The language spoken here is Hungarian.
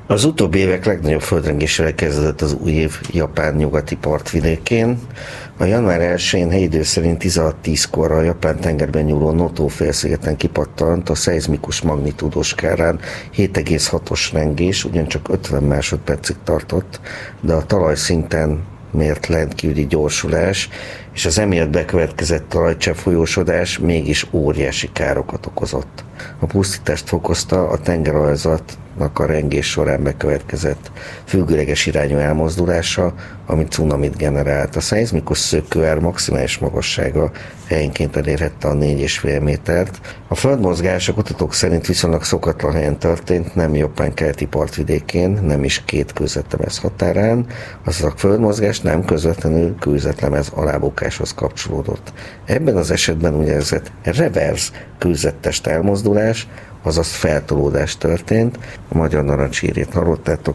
Az utóbbi évek legnagyobb földrengésével kezdődött az új év Japán nyugati partvidékén. A január 1-én helyidő szerint 16:10-kor a Japán tengerben nyúló Noto félszigeten kipattant a szeizmikus magnitúdós skálán 7,6-os rengés, ugyancsak 50 másodpercig tartott, de a talajszinten mért rendkívüli gyorsulás és az emiatt bekövetkezett talajcsepp folyósodás mégis óriási károkat okozott. A pusztítást fokozta a tengeralazatnak a rengés során bekövetkezett függőleges irányú elmozdulása, ami cunamit generált. A szeizmikus szökőár maximális magassága helyenként elérhette a 4,5 métert. A földmozgás a kutatók szerint viszonylag szokatlan helyen történt, nem Japán keleti partvidékén, nem is két kőzetlemez határán, azaz a földmozgás nem közvetlenül kőzetlemez alábukáshoz kapcsolódott. Ebben az esetben úgynevezett reverse kőzettest elmozdulás, azaz feltolódás történt. A Magyar Narancs hírét hallottátok,